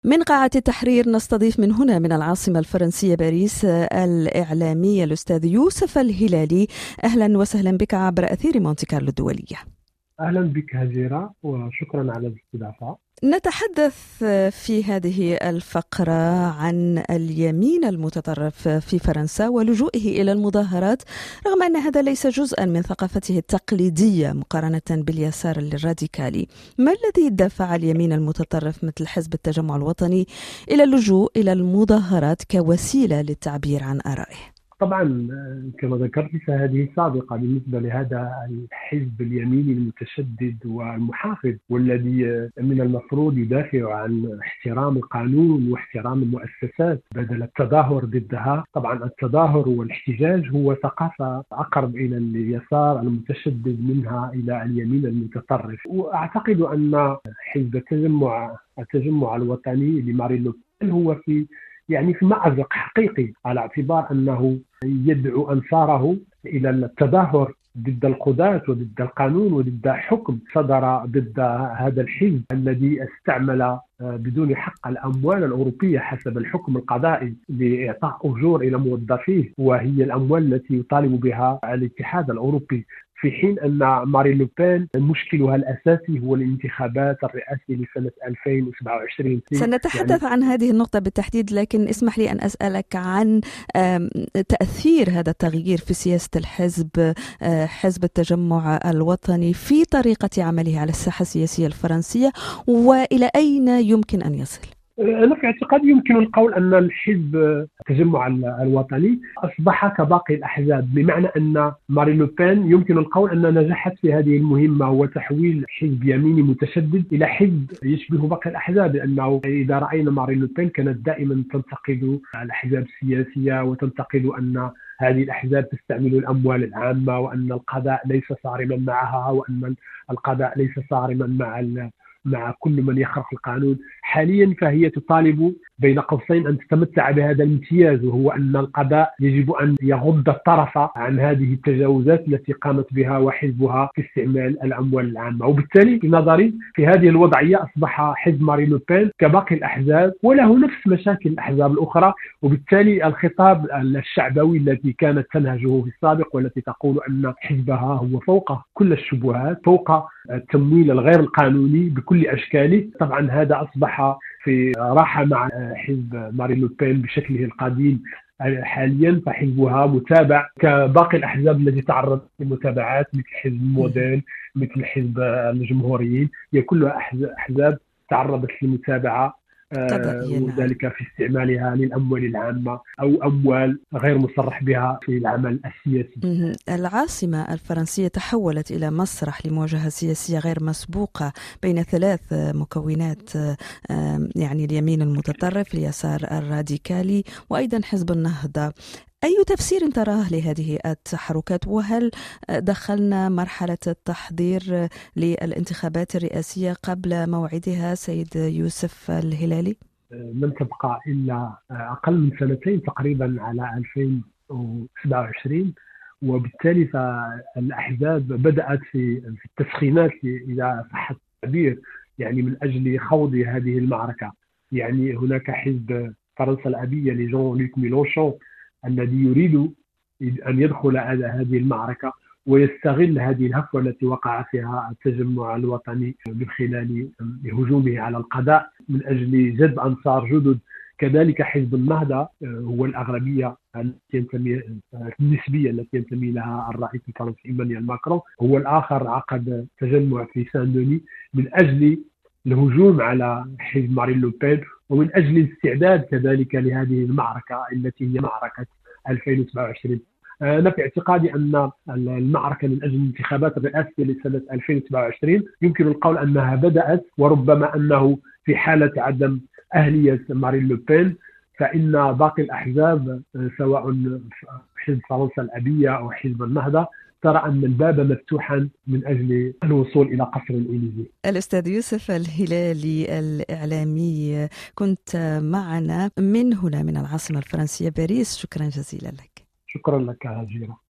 من قاعة التحرير نستضيف من هنا من العاصمة الفرنسية باريس الإعلامي الأستاذ يوسف الهلالي. أهلا وسهلا بك عبر أثير مونتي كارلو الدولية. أهلا بك هجيرة وشكرا على الاستضافة. نتحدث في هذه الفقرة عن اليمين المتطرف في فرنسا ولجوئه إلى المظاهرات رغم أن هذا ليس جزءا من ثقافته التقليدية مقارنة باليسار الراديكالي. ما الذي دفع اليمين المتطرف مثل حزب التجمع الوطني إلى اللجوء إلى المظاهرات كوسيلة للتعبير عن آرائه؟ طبعا كما ذكرت فهذه سابقة بالنسبة لهذا الحزب اليميني المتشدد والمحافظ، والذي من المفروض يدافع عن احترام القانون واحترام المؤسسات بدل التظاهر ضدها. طبعا التظاهر والاحتجاج هو ثقافة أقرب إلى اليسار المتشدد منها إلى اليمين المتطرف. وأعتقد أن حزب التجمع الوطني لمارين لو بين هو في مأزق حقيقي، على اعتبار أنه يدعو أنصاره إلى التظاهر ضد القضاة وضد القانون وضد حكم صدر ضد هذا الحزب الذي استعمل بدون حق الأموال الأوروبية حسب الحكم القضائي لإعطاء أجور إلى موظفيه، وهي الأموال التي يطالب بها الاتحاد الأوروبي، في حين أن مارين لو بين مشكلها الأساسي هو الانتخابات الرئاسية لسنة 2027. سنتحدث عن هذه النقطة بالتحديد، لكن اسمح لي أن أسألك عن تأثير هذا التغيير في سياسة الحزب، حزب التجمع الوطني، في طريقة عمله على الساحة السياسية الفرنسية، وإلى أين يمكن أن يصل؟ أنا في اعتقادي يمكن القول أن الحزب التجمع الوطني أصبح كباقي الأحزاب، بمعنى أن مارين لو بين يمكن القول أن نجحت في هذه المهمة، وتحويل حزب يميني متشدد إلى حزب يشبه باقي الأحزاب. لأنه إذا رأينا مارين لو بين كانت دائما تنتقد الأحزاب السياسية وتنتقد أن هذه الأحزاب تستعمل الأموال العامة، وأن القضاء ليس صارما معها، وأن القضاء ليس صارما مع كل من يخرق القانون. حاليا فهي تطالب بين قوسين أن تتمتع بهذا الامتياز، وهو أن القضاء يجب أن يغض الطرف عن هذه التجاوزات التي قامت بها وحزبها في استعمال الأموال العامة. وبالتالي في نظري في هذه الوضعية أصبح حزب مارين لو بين كباقي الأحزاب وله نفس مشاكل الأحزاب الأخرى، وبالتالي الخطاب الشعبوي التي كانت تنهجه في السابق والتي تقول أن حزبها هو فوق كل الشبهات، فوق التمويل الغير القانوني بكل أشكاله، طبعا هذا أصبح في راحة مع حزب مارين لو بين بشكله القديم. حاليا فحزبها متابع كباقي الأحزاب التي تعرضت لمتابعات، مثل حزب موديل، مثل حزب الجمهوريين، هي كلها أحزاب تعرضت لمتابعة، وذلك في استعمالها للأموال العامة أو أموال غير مصرح بها في العمل السياسي. العاصمة الفرنسية تحولت إلى مسرح لمواجهة سياسية غير مسبوقة بين ثلاث مكونات، يعني اليمين المتطرف، اليسار الراديكالي، وأيضا حزب النهضة. أي تفسير تراه لهذه التحركات؟ وهل دخلنا مرحلة التحضير للانتخابات الرئاسية قبل موعدها سيد يوسف الهلالي؟ لم تبقى إلا أقل من سنتين تقريبا على 2027، وبالتالي فالأحزاب بدأت في التسخينات إذا صح التعبير، من أجل خوض هذه المعركة. هناك حزب فرنسا الأبية لجون لوك ميلونشون الذي يريد أن يدخل على هذه المعركة ويستغل هذه الهفوة التي وقع فيها التجمع الوطني من خلال هجومه على القضاء من أجل جذب أنصار جدد. كذلك حزب النهضة هو الأغلبية النسبية التي ينتمي لها الرئيس الفرنسي إيمانويل ماكرون، هو الآخر عقد تجمع في سان دوني من أجل الهجوم على حزب مارين لو بين، ومن أجل الاستعداد كذلك لهذه المعركة التي هي معركة 2027. أنا في اعتقادي أن المعركة من أجل الانتخابات الرئاسية لسنة 2027 يمكن القول أنها بدأت، وربما أنه في حالة عدم أهلية مارين لو بين فإن باقي الأحزاب سواء حزب فرنسا الأبية أو حزب النهضة ترى أن الباب مفتوحا من أجل الوصول إلى قصر الإليزي. الأستاذ يوسف الهلالي الإعلامي، كنت معنا من هنا من العاصمة الفرنسية باريس. شكرا جزيلا لك. شكرا لك هاجرة.